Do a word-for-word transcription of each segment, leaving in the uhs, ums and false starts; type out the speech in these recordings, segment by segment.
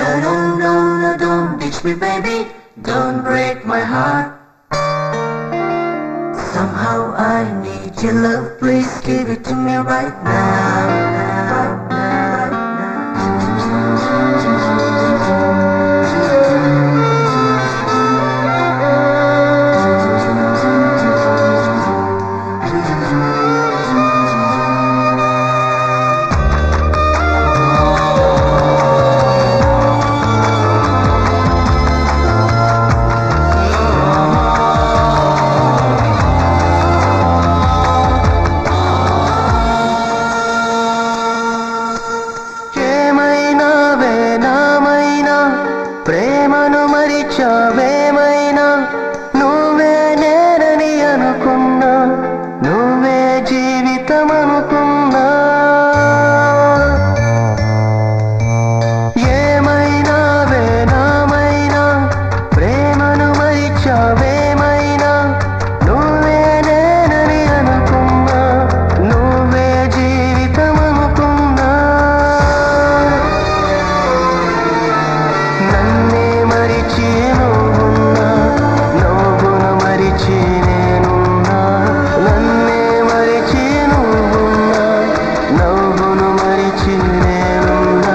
No, no, no, no, don't ditch me, baby. Don't break my heart. Somehow I need your love. Please give it to me right now. Right now, right ప్రేమను మరిచావేమైనా నువ్వే నేనని అనుకున్నా నువ్వే జీవితం అనుకున్నా ఏమైనా వేనామైనా ప్రేమను మరిచావేమైనా నువ్వే నేనని అనుకున్నా నువ్వే జీవితం అనుకున్నా నన్నే మరిచి నువ్వున్నా నువ్వును మరిచి నేనున్నా నన్నే మరిచి నువ్వున్నా నువ్వును మరిచి నేనున్నా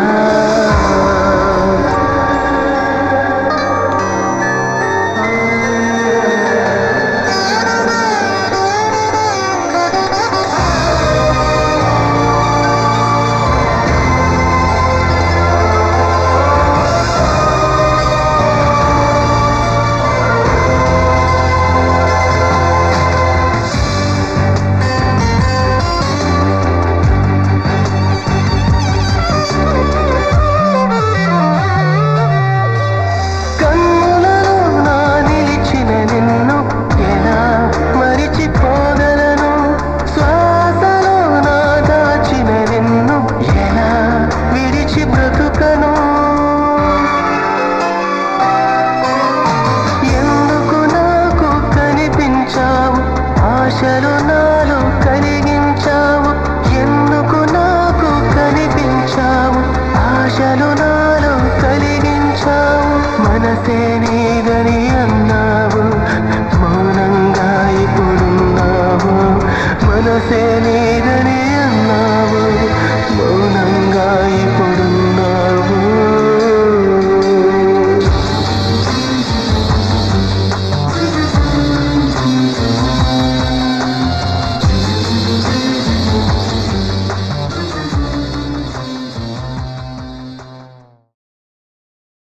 ఆశలు నాలో కలిగించావు ఎందుకు నాకు కనిపించావు ఆశలు నాలో కలిగించావు మనసే నీదని అన్నావు మౌనంగా ఇప్పుడున్నావు మనసే నీ